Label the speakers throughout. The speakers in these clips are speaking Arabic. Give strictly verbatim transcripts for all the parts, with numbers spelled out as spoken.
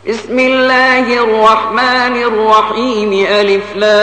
Speaker 1: بسم الله الرحمن الرحيم. ألف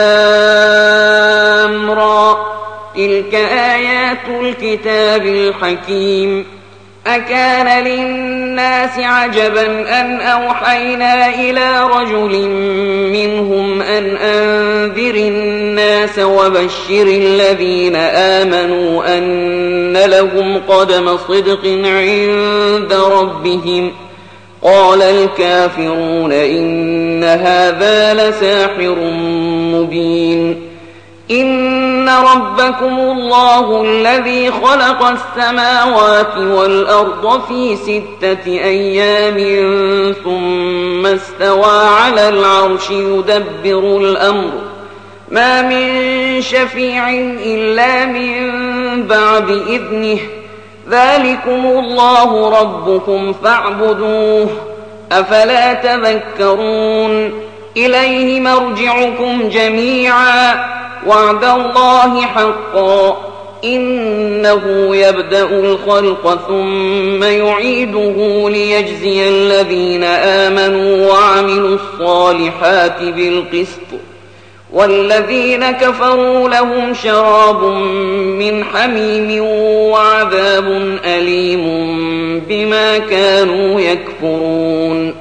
Speaker 1: لام را. تلك آيات الكتاب الحكيم. أكان للناس عجبا أن أوحينا إلى رجل منهم أن أنذر الناس وبشر الذين آمنوا أن لهم قدم صدق عند ربهم. قال الكافرون إن هذا لساحر مبين. إن ربكم الله الذي خلق السماوات والأرض في ستة أيام ثم استوى على العرش يدبر الأمر ما من شفيع إلا من بعد إذنه. ذلكم الله ربكم فاعبدوه أفلا تذكرون. إليه مرجعكم جميعا وعد الله حقا إنه يبدأ الخلق ثم يعيده ليجزي الذين آمنوا وعملوا الصالحات بالقسط والذين كفروا لهم شراب من حميم وعذاب أليم بما كانوا يكفرون.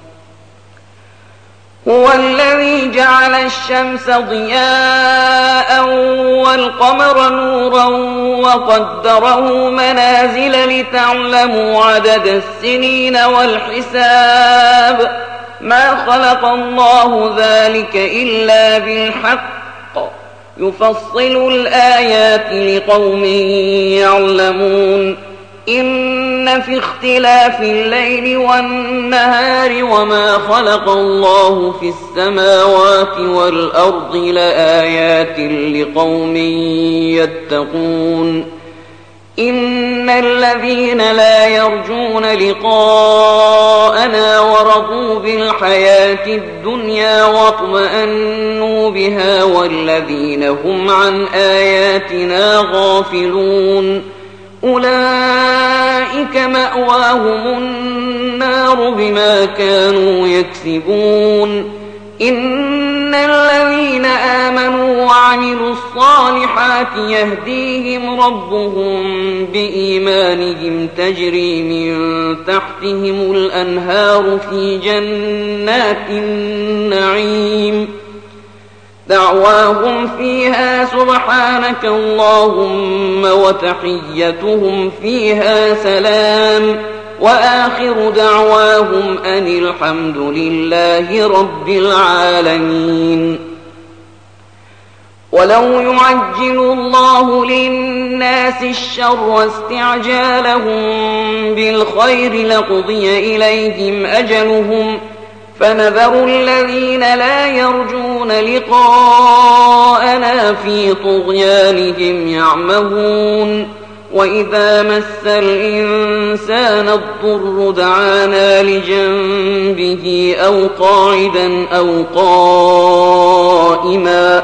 Speaker 1: هو الذي جعل الشمس ضياء والقمر نورا وقدره منازل لتعلموا عدد السنين والحساب. ما خلق الله ذلك إلا بالحق يفصل الآيات لقوم يعلمون. إن في اختلاف الليل والنهار وما خلق الله في السماوات والأرض لآيات لقوم يتقون. إن الذين لا يرجون لقاءنا ورضوا بالحياة الدنيا واطمأنوا بها والذين هم عن آياتنا غافلون أولئك مأواهم النار بما كانوا يكسبون. إن الذين آمنوا وعملوا الصالحات يهديهم ربهم بإيمانهم تجري من تحتهم الأنهار في جنات النعيم. دعواهم فيها سبحانك اللهم وتحيتهم فيها سلام وآخر دعواهم أن الحمد لله رب العالمين. ولو يعجل الله للناس الشر استعجالهم بالخير لقضي إليهم أجلهم فنذر الذين لا يرجون لقاءنا في طغيانهم يعمهون. وإذا مس الإنسان الضر دعانا لجنبه أو قاعدا أو قائما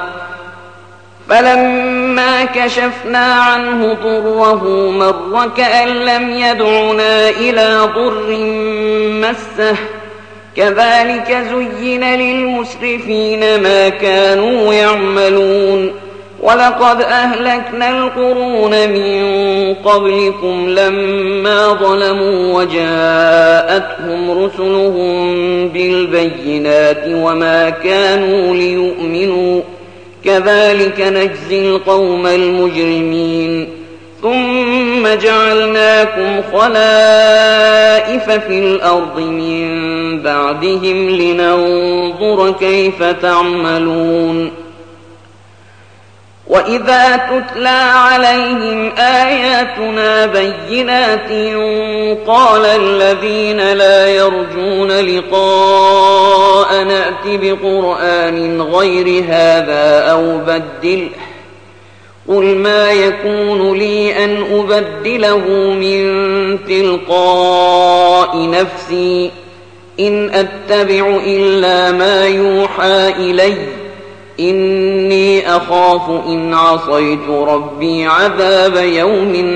Speaker 1: فلما كشفنا عنه ضره مر كأن لم يدعنا إلى ضر مسه. كذلك زين للمسرفين ما كانوا يعملون. ولقد أهلكنا القرون من قبلكم لما ظلموا وجاءتهم رسلهم بالبينات وما كانوا ليؤمنوا كذلك نجزي القوم المجرمين. ثم جعلناكم خلائف في الأرض من بعدهم لننظر كيف تعملون. وإذا تتلى عليهم آياتنا بينات قال الذين لا يرجون لقاء نأت بقرآن غير هذا أو بدله قل ما يكون لي أن أبدله من تلقاء نفسي إن أتبع إلا ما يوحى إلي إني أخاف إن عصيت ربي عذاب يوم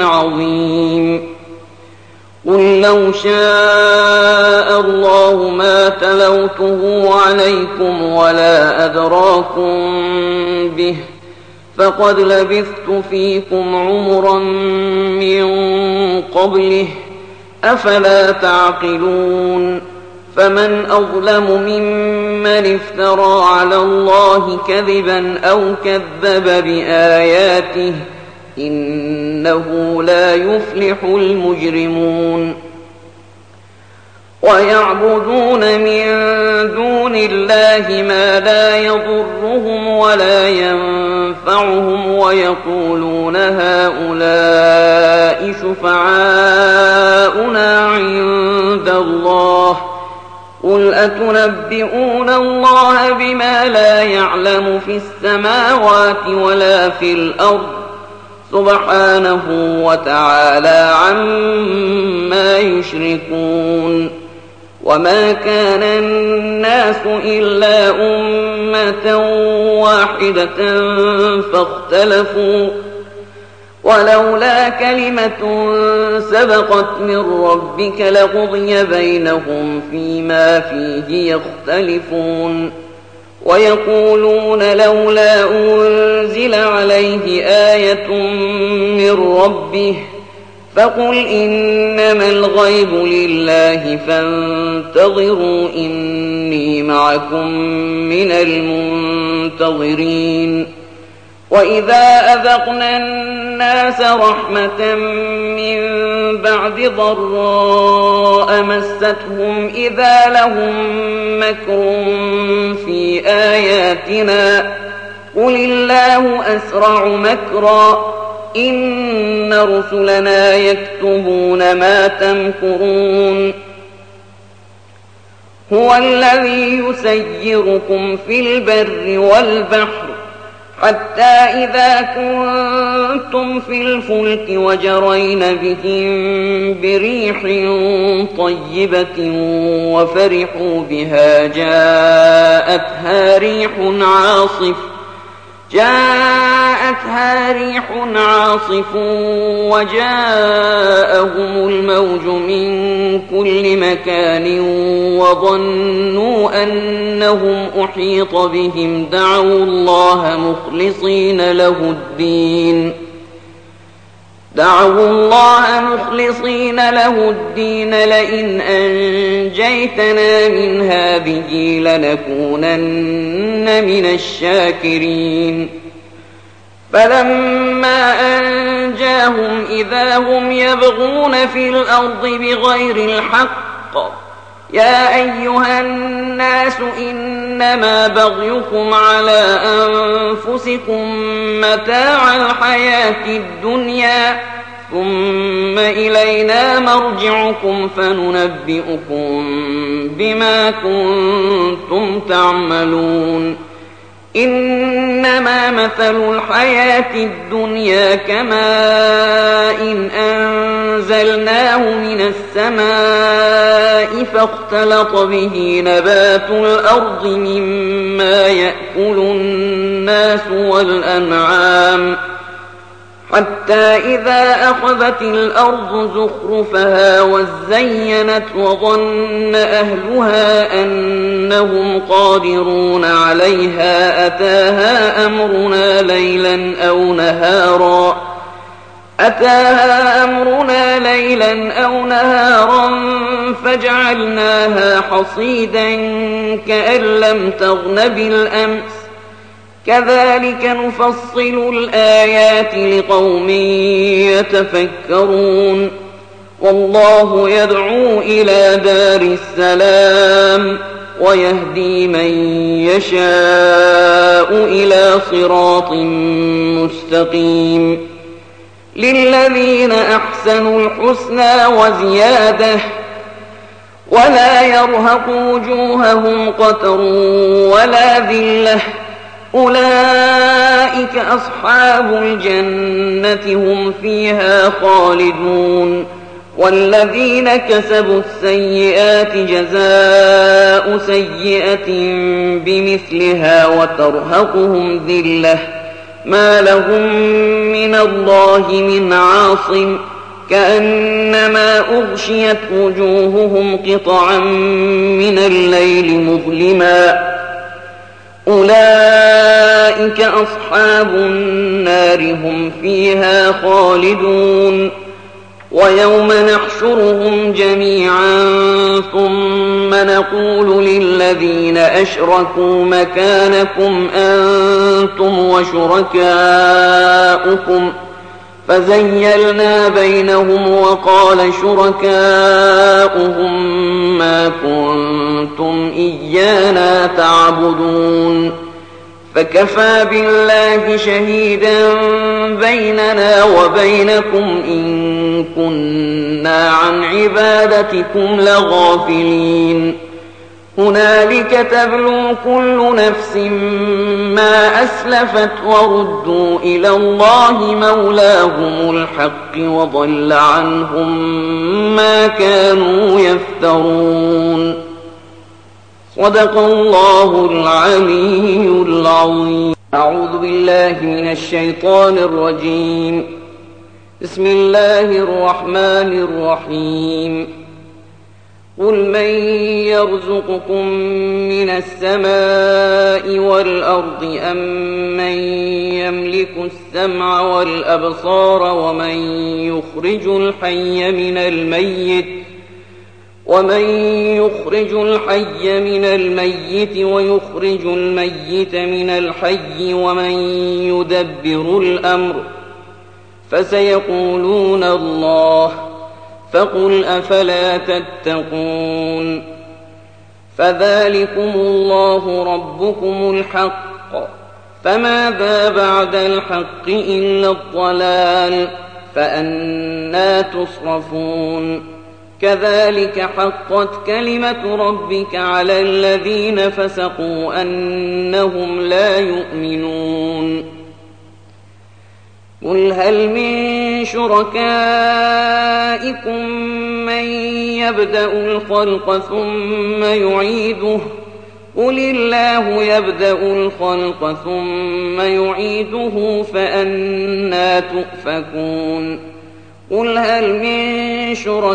Speaker 1: عظيم. قل لو شاء الله ما تلا تلوته عليكم ولا أدراكم به فقد لبثت فيكم عمرا من قبله أفلا تعقلون فمن أظلم ممن افترى على الله كذبا أو كذب بآياته إنه لا يفلح المجرمون ويعبدون من دون الله ما لا يضرهم ولا ينفعهم ويقولون هؤلاء شفعاؤنا عند الله قل أتنبئون الله بما لا يعلم في السماوات ولا في الأرض سبحانه وتعالى عما يشركون وما كان الناس إلا أمة واحدة فاختلفوا ولولا كلمة سبقت من ربك لقضي بينهم فيما فيه يختلفون ويقولون لولا أنزل عليه آية من ربه فقل إنما الغيب لله فانتظروا إني معكم من المنتظرين وإذا أذقنا الناس رحمة من بعد ضراء مستهم إذا لهم مكر في آياتنا قل الله أسرع مكرا إن رسلنا يكتبون ما تمكرون هو الذي يسيركم في البر والبحر حتى إذا كنتم في الفلك وجرين بهم بريح طيبة وفرحوا بها جاءتها ريح عاصف جاءتها ريح عاصف وجاءهم الموج من كل مكان وظنوا أنهم أحيط بهم دعوا الله مخلصين له الدين دعوا الله مخلصين له الدين لئن أنجيتنا من هذه لنكونن من الشاكرين فلما أنجاهم إذا هم يبغون في الأرض بغير الحق يا أيها الناس إنما بغيكم على أنفسكم متاع الحياة الدنيا ثم إلينا مرجعكم فننبئكم بما كنتم تعملون إنما مثل الحياة الدنيا كماء إن أنزلناه من السماء فاختلط به نبات الأرض مما يأكل الناس والأنعام حتى إذا أخذت الأرض زخرفها وزينت وظن أهلها أنهم قادرون عليها أتاها أمرنا ليلا أو نهارا أتاها أمرنا ليلا أو نهارا فجعلناها حصيدا كأن لم تغن بالأمس كذلك نفصل الآيات لقوم يتفكرون والله يدعو إلى دار السلام ويهدي من يشاء إلى صراط مستقيم للذين أحسنوا الحسنى وزيادة ولا يرهق وجوههم قتر ولا ذلة أولئك أصحاب الجنة هم فيها خالدون والذين كسبوا السيئات جزاء سيئة بمثلها وترهقهم ذلة ما لهم من الله من عاصم كأنما أغشيت وجوههم قطعا من الليل مظلما أولئك أصحاب النار هم فيها خالدون ويوم نحشرهم جميعا ثم نقول للذين أشركوا مكانكم أنتم وشركاؤكم فزيلنا بينهم وقال شركاؤهم ما كنتم إيانا تعبدون فكفى بالله شهيدا بيننا وبينكم إن كنا عن عبادتكم لغافلين هنالك تبلو كل نفس ما أسلفت وردوا إلى الله مولاهم الحق وضل عنهم ما كانوا يفترون صدق الله العلي العظيم. أعوذ بالله من الشيطان الرجيم. بسم الله الرحمن الرحيم. قل من يرزقكم من السماء والأرض أم من يملك السمع والأبصار ومن يخرج الحي من الميت ومن يخرج الحي من الميت ويخرج الميت من الحي ومن يدبر الأمر فسيقولون الله فقل أفلا تتقون فذلكم الله ربكم الحق فماذا بعد الحق إلا الضلال فأنى تصرفون كذلك حقت كلمة ربك على الذين فسقوا أنهم لا يؤمنون قل هل من شركائكم من يبدأ الخلق ثم يعيده قل الله يبدأ الخلق ثم يعيده فأنى تؤفكون قل هل من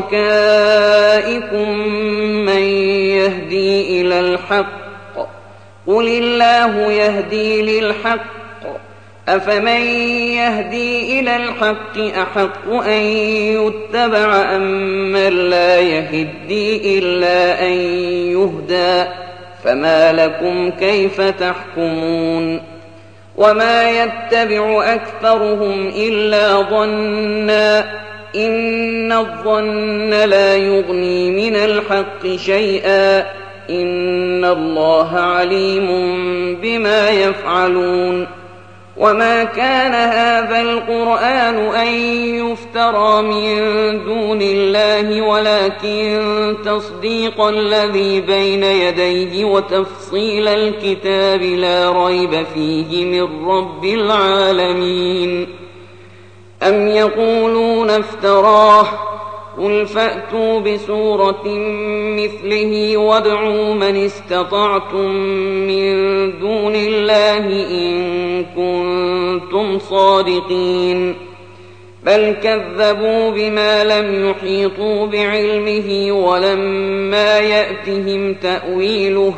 Speaker 1: شركائكم من يهدي إلى الحق قل الله يهدي للحق أفمن يهدي إلى الحق أحق أن يتبع أم من لا يهدي إلا أن يهدى فما لكم كيف تحكمون وما يتبع أكثرهم إلا ظنا إن الظن لا يغني من الحق شيئا إن الله عليم بما يفعلون وما كان هذا القرآن أن يفترى من دون الله ولكن تصديق الذي بين يديه وتفصيل الكتاب لا ريب فيه من رب العالمين أم يقولون افتراه قل فأتوا بسورة مثله وادعوا من استطعتم من دون الله إن كنتم صادقين بل كذبوا بما لم يحيطوا بعلمه ولما يأتهم تأويله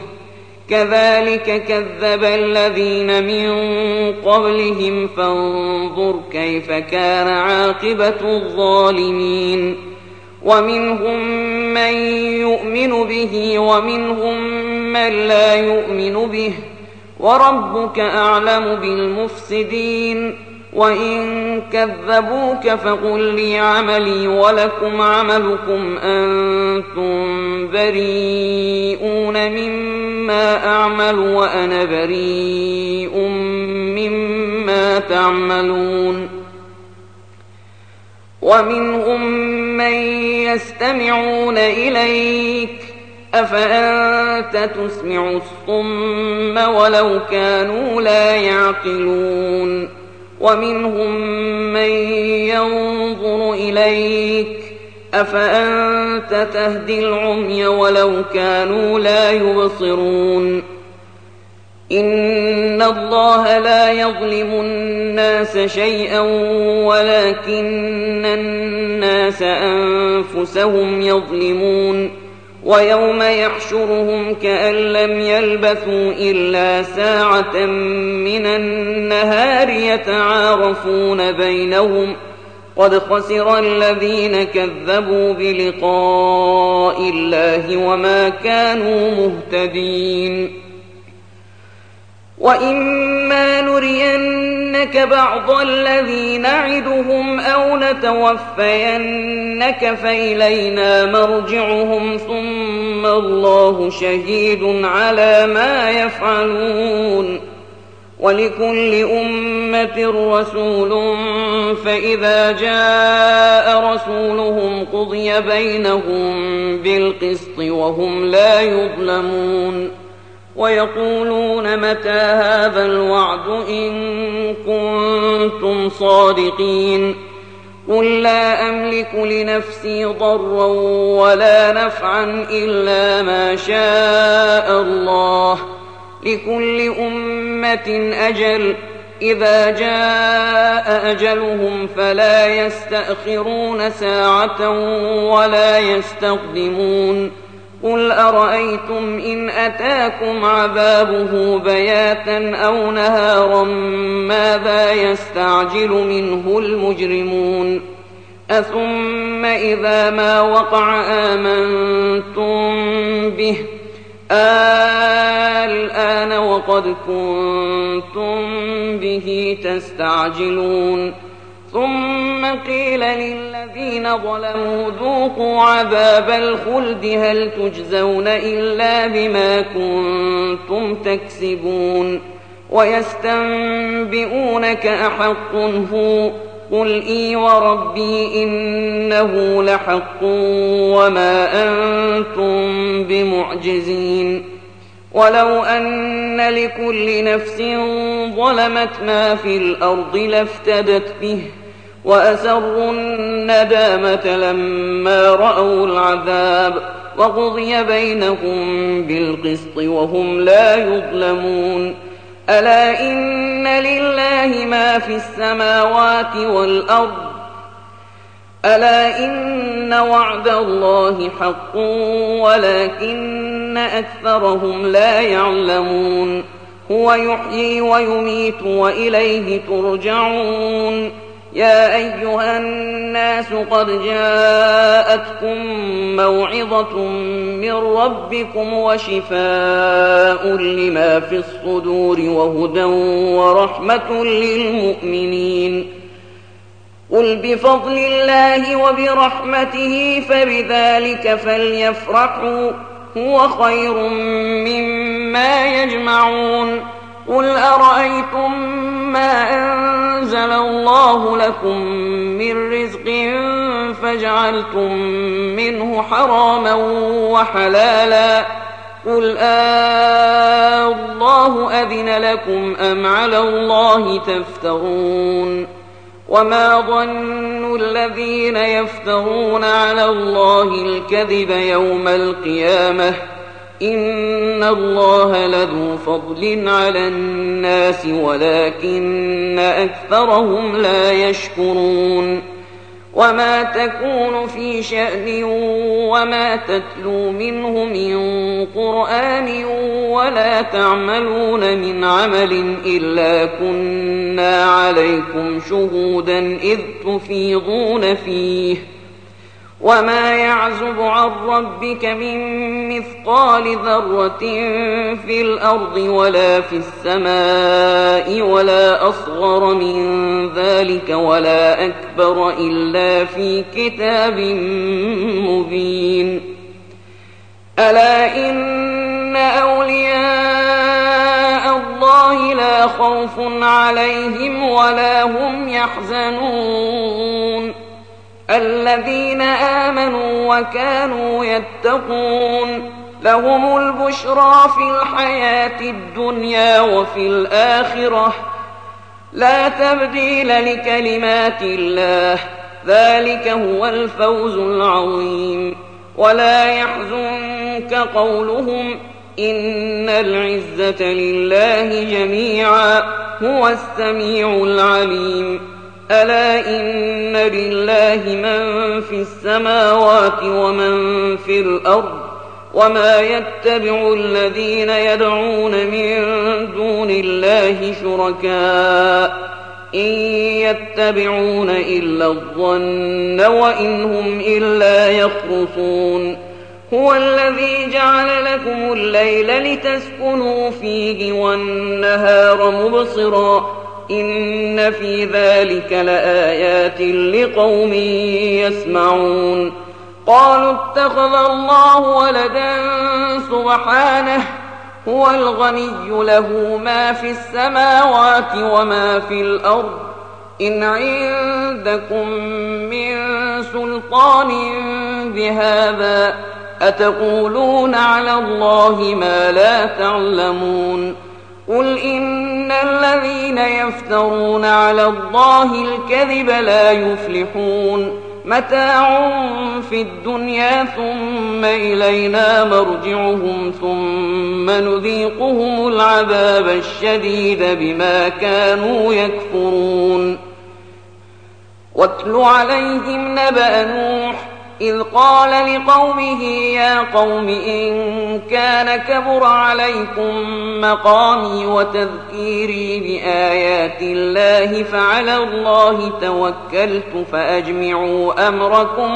Speaker 1: كذلك كذب الذين من قبلهم فانظر كيف كان عاقبة الظالمين ومنهم من يؤمن به ومنهم من لا يؤمن به وربك أعلم بالمفسدين وإن كذبوك فقل لي عملي ولكم عملكم أنتم بريئون مما أعمل وأنا بريء مما تعملون ومنهم من يستمعون إليك أفأنت تسمع الصم ولو كانوا لا يعقلون ومنهم من ينظر إليك أفأنت تهدي العمي ولو كانوا لا يبصرون إن الله لا يظلم الناس شيئا ولكن الناس أنفسهم يظلمون ويوم يحشرهم كأن لم يلبثوا إلا ساعة من النهار يتعارفون بينهم قد خسر الذين كذبوا بلقاء الله وما كانوا مهتدين وإما نرينك بعض الذي نعدهم أو نتوفينك فإلينا مرجعهم ثم الله شهيد على ما يفعلون ولكل أمة رسول فإذا جاء رسولهم قضي بينهم بالقسط وهم لا يظلمون ويقولون متى هذا الوعد إن كنتم صادقين قل لا أملك لنفسي ضرا ولا نفعا إلا ما شاء الله لكل أمة أجل إذا جاء أجلهم فلا يستأخرون ساعة ولا يستقدمون قل أرأيتم إن أتاكم عذابه بياتا أو نهارا ماذا يستعجل منه المجرمون أثم إذا ما وقع آمنتم به الآن وقد كنتم به تستعجلون ثم قيل للذين ظلموا ذوقوا عذاب الخلد هل تجزون إلا بما كنتم تكسبون ويستنبئونك أحق هو قل إي وربي إنه لحق وما أنتم بمعجزين ولو أن لكل نفس ظلمت ما في الأرض لافتدت به وأسروا الندامة لما رأوا العذاب وقضي بينهم بالقسط وهم لا يظلمون ألا إن لله ما في السماوات والأرض ألا إن وعد الله حق ولكن أكثرهم لا يعلمون هو يحيي ويميت وإليه ترجعون يا أيها الناس قد جاءتكم موعظة من ربكم وشفاء لما في الصدور وهدى ورحمة للمؤمنين قل بفضل الله وبرحمته فبذلك فليفرحوا هو خير مما يجمعون قل أرأيتم ما أنزل الله لكم من رزق فجعلتم منه حراما وحلالا قل آه الله أذن لكم أم على الله تفترون وما ظن الذين يفترون على الله الكذب يوم القيامة إن الله لذو فضل على الناس ولكن أكثرهم لا يشكرون وما تكون في شأن وما تتلو منه من قرآن ولا تعملون من عمل إلا كنا عليكم شهودا إذ تفيضون فيه وما يعزب عن ربك من مثقال ذرة في الأرض ولا في السماء ولا أصغر من ذلك ولا أكبر إلا في كتاب مبين ألا إن أولياء الله لا خوف عليهم ولا هم يحزنون الذين آمنوا وكانوا يتقون لهم البشرى في الحياة الدنيا وفي الآخرة لا تبديل لكلمات الله ذلك هو الفوز العظيم ولا يحزنك قولهم إن العزة لله جميعا هو السميع العليم ألا إن لله من في السماوات ومن في الأرض وما يتبع الذين يدعون من دون الله شركاء إن يتبعون إلا الظن وإن هم إلا يخرصون هو الذي جعل لكم الليل لتسكنوا فيه والنهار مبصرا إن في ذلك لآيات لقوم يسمعون قالوا اتخذ الله ولدا سبحانه هو الغني له ما في السماوات وما في الأرض إن عندكم من سلطان بهذا أتقولون على الله ما لا تعلمون قل إن الذين يفترون على الله الكذب لا يفلحون متاع في الدنيا ثم إلينا مرجعهم ثم نذيقهم العذاب الشديد بما كانوا يكفرون واتل عليهم نبأ نوح إذ قال لقومه يا قوم إن كان كبر عليكم مقامي وتذكيري بآيات الله فعلى الله توكلت فأجمعوا أمركم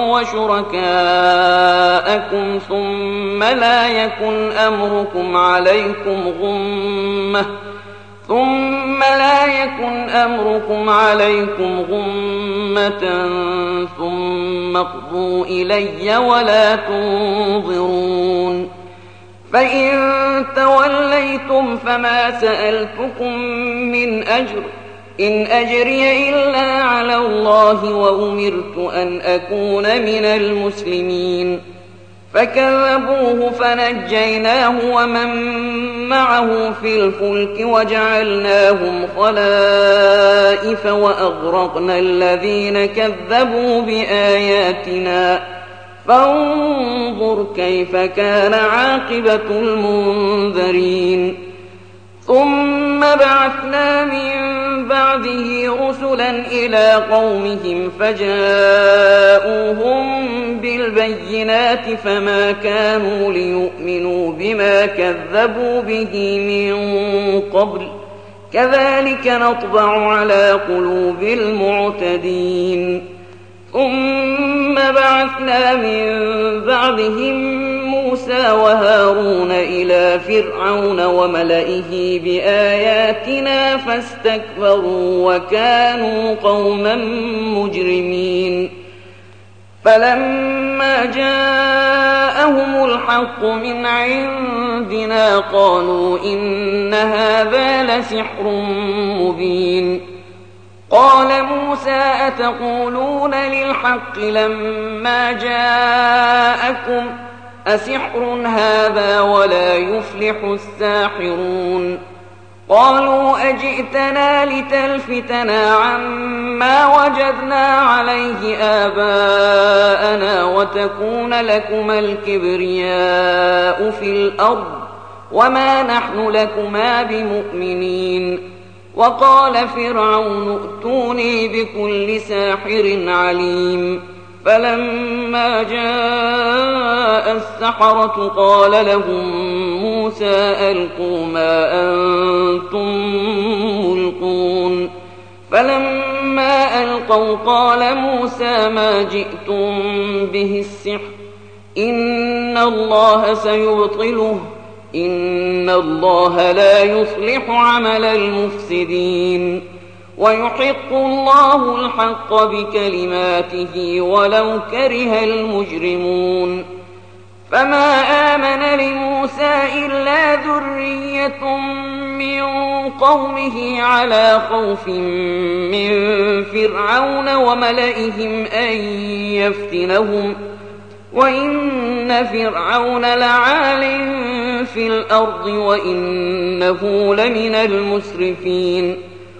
Speaker 1: وشركاءكم ثم لا يكن أمركم عليكم غمة ثم لا يكن أمركم عليكم غمة ثم اقضوا إلي ولا تنظرون فإن توليتم فما سألتكم من أجر إن أجري إلا على الله وأمرت أن أكون من المسلمين فكذبوه فنجيناه ومن معه في الفلك وجعلناهم خلائف وأغرقنا الذين كذبوا بآياتنا فانظر كيف كان عاقبة المنذرين ثم بعثنا من بعده رسلا إلى قومهم فجاءوهم بالبينات فما كانوا ليؤمنوا بما كذبوا به من قبل كذلك نطبع على قلوب المعتدين ثم بعثنا من بعدهم موسى وهارون إلى فرعون وملئه بآياتنا فاستكبروا وكانوا قوما مجرمين فلما جاءهم الحق من عندنا قالوا إن هذا لسحر مبين قال موسى أتقولون للحق لما جاءكم أسحر هذا ولا يفلح الساحرون قالوا أجئتنا لتلفتنا عما وجدنا عليه آباءنا وتكون لكما الكبرياء في الأرض وما نحن لكما بمؤمنين وقال فرعون ائتوني بكل ساحر عليم فلما جاء السحرة قال لهم موسى ألقوا ما أنتم ملقون فلما ألقوا قال موسى ما جئتم به السحر إن الله سيبطله إن الله لا يصلح عمل المفسدين ويحق الله الحق بكلماته ولو كره المجرمون فما آمن لموسى إلا ذرية من قومه على خوف من فرعون وملئهم أن يفتنهم وإن فرعون لعال في الأرض وإنه لمن المسرفين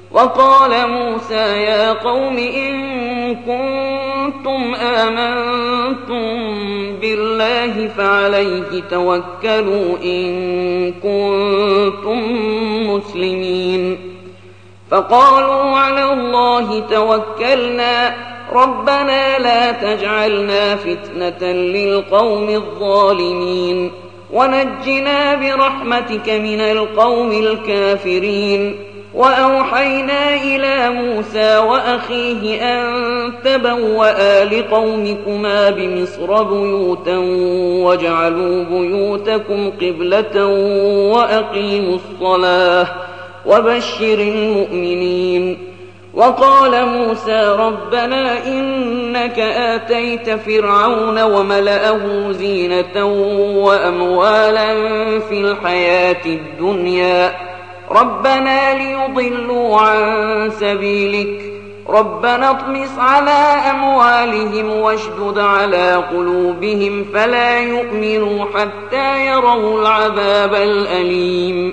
Speaker 1: وقال موسى يا قوم إن كنتم آمنتم بالله فعليه توكلوا إن كنتم مسلمين. فقالوا على الله توكلنا ربنا لا تجعلنا فتنة للقوم الظالمين ونجنا برحمتك من القوم الكافرين. وأوحينا إلى موسى وأخيه أن تبوأ لقومكما بمصر بيوتا واجعلوا بيوتكم قبلة وأقيموا الصلاة وبشر المؤمنين. وقال موسى ربنا إنك آتيت فرعون وملأه زينة وأموالا في الحياة الدنيا ربنا ليضلوا عن سبيلك ربنا اطمس على أموالهم واشدد على قلوبهم فلا يؤمنوا حتى يروا العذاب الأليم.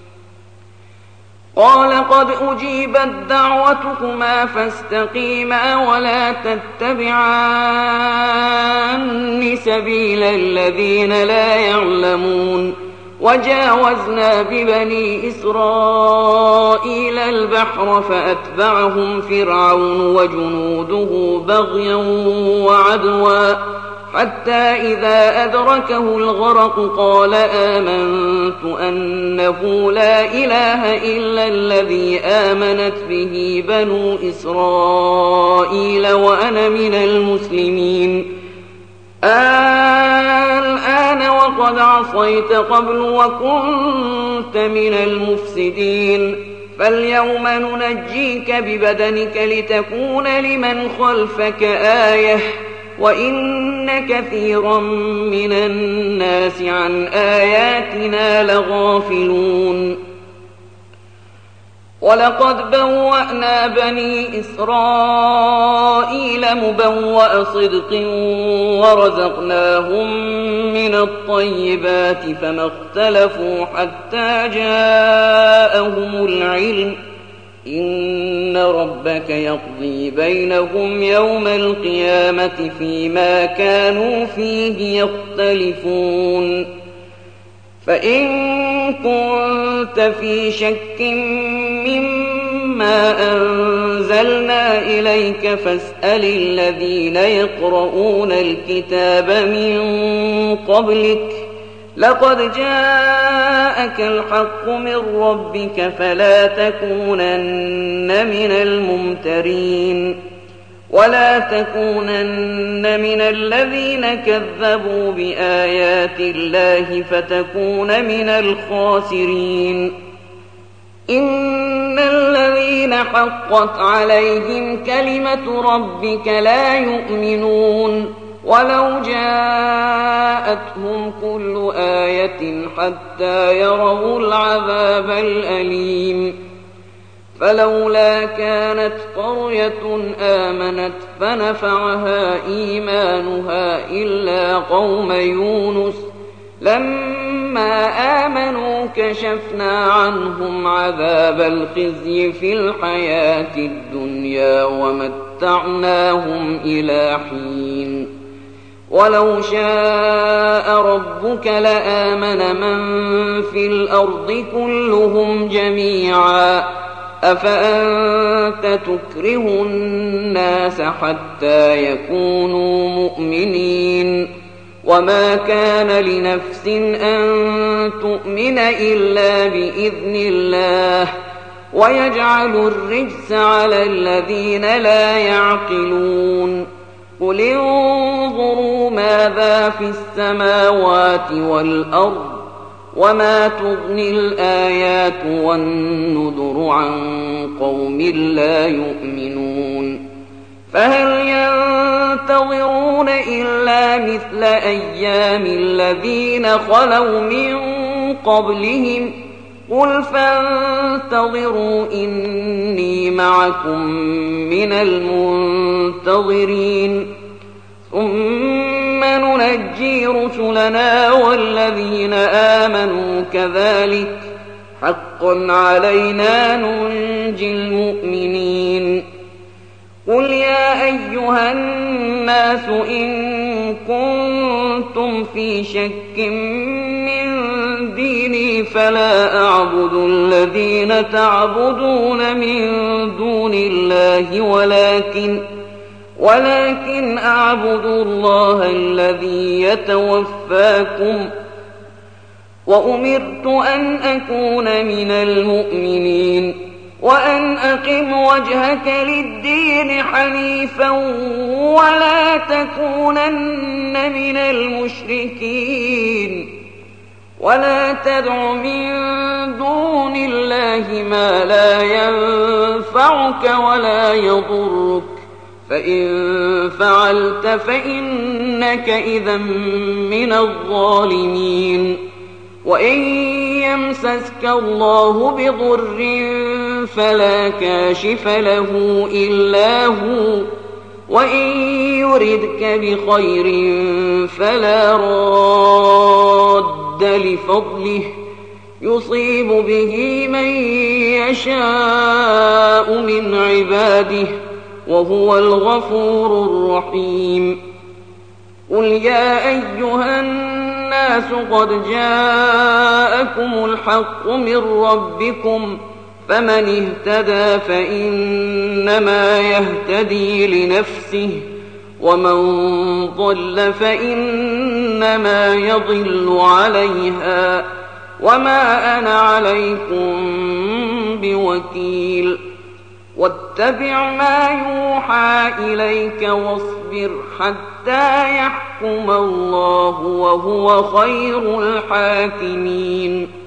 Speaker 1: قال قد أجيبت دعوتكما فاستقيما ولا تتبعان سبيل الذين لا يعلمون. وجاوزنا ببني إسرائيل البحر فأتبعهم فرعون وجنوده بغيا وعدوا حتى إذا أدركه الغرق قال آمنت أنه لا إله إلا الذي آمنت به بنو إسرائيل وأنا من المسلمين. الآن وقد عصيت قبل وكنت من المفسدين فاليوم ننجيك ببدنك لتكون لمن خلفك آية وإن كثيرا من الناس عن آياتنا لغافلون. ولقد بوأنا بني إسرائيل مبوأ صدق ورزقناهم من الطيبات فما اختلفوا حتى جاءهم العلم إن ربك يقضي بينهم يوم القيامة فيما كانوا فيه يختلفون. فإن كنت في شك مما أنزلنا إليك فاسأل الذين يقرؤون الكتاب من قبلك لقد جاءك الحق من ربك فلا تكونن من الممترين ولا تكونن من الذين كذبوا بآيات الله فتكون من الخاسرين. إن الذين حقت عليهم كلمة ربك لا يؤمنون ولو جاءتهم كل آية حتى يروا العذاب الأليم. فلولا كانت قرية آمنت فنفعها إيمانها إلا قوم يونس لما آمنوا كشفنا عنهم عذاب الخزي في الحياة الدنيا ومتعناهم إلى حين. ولو شاء ربك لآمن من في الأرض كلهم جميعا أفأنت تكره الناس حتى يكونوا مؤمنين وما كان لنفس أن تؤمن إلا بإذن الله ويجعل الرجس على الذين لا يعقلون. قل انظروا ماذا في السماوات والأرض وما تغني الآيات والنذر عن قوم لا يؤمنون. فهل ينتظرون إلا مثل أيام الذين خلوا من قبلهم قل فانتظروا إني معكم من المنتظرين ثم ننجي رسلنا والذين آمنوا كذلك حقا علينا ننجي المؤمنين. قل يا أيها الناس إن كنتم في شك من ديني فلا أعبد الذين تعبدون من دون الله ولكن ولكن أعبد الله الذي يتوفاكم وأمرت أن أكون من المؤمنين وأن أقم وجهك للدين حنيفا ولا تكونن من المشركين ولا تدع من دون الله ما لا ينفعك ولا يضرك فإن فعلت فإنك إذا من الظالمين. وإن يمسسك الله بضر فلا كاشف له إلا هو وإن يردك بخير فلا راد لفضله يصيب به من يشاء من عباده وهو الغفور الرحيم. قل يا أيها الناس قد جاءكم الحق من ربكم فمن اهتدى فإنما يهتدي لنفسه ومن ضل فإنما يضل عليها وما أنا عليكم بوكيل. واتبع ما يوحى إليك واصبر حتى يحكم الله وهو خير الحاكمين.